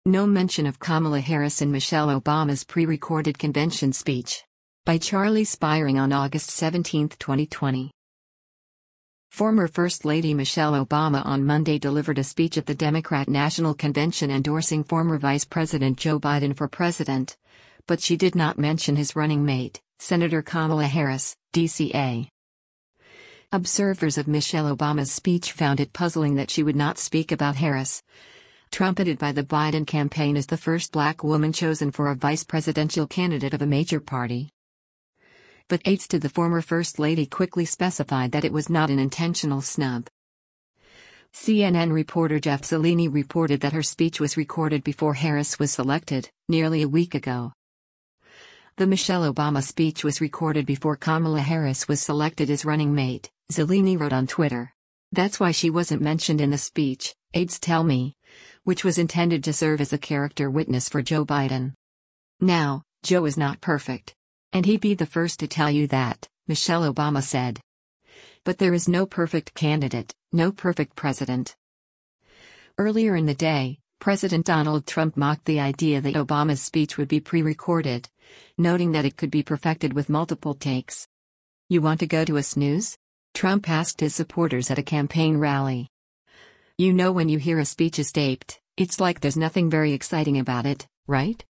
No mention of Kamala Harris in Michelle Obama's pre-recorded convention speech. By Charlie Spiring on August 17, 2020. Former First Lady Michelle Obama on Monday delivered a speech at the Democrat National Convention endorsing former Vice President Joe Biden for president, but she did not mention his running mate, Senator Kamala Harris, DCA. Observers of Michelle Obama's speech found it puzzling that she would not speak about Harris, trumpeted by the Biden campaign as the first black woman chosen for a vice presidential candidate of a major party. But aides to the former First Lady quickly specified that it was not an intentional snub. CNN reporter Jeff Zeleny reported that her speech was recorded before Harris was selected, nearly a week ago. The Michelle Obama speech was recorded before Kamala Harris was selected as running mate, Zeleny wrote on Twitter. That's why she wasn't mentioned in the speech, aides tell me, which was intended to serve as a character witness for Joe Biden. Now, Joe is not perfect. And he'd be the first to tell you that, Michelle Obama said. But there is no perfect candidate, no perfect president. Earlier in the day, President Donald Trump mocked the idea that Obama's speech would be pre-recorded, noting that it could be perfected with multiple takes. You want to go to a snooze? Trump asked his supporters at a campaign rally. You know when you hear a speech is taped, it's like there's nothing very exciting about it, right?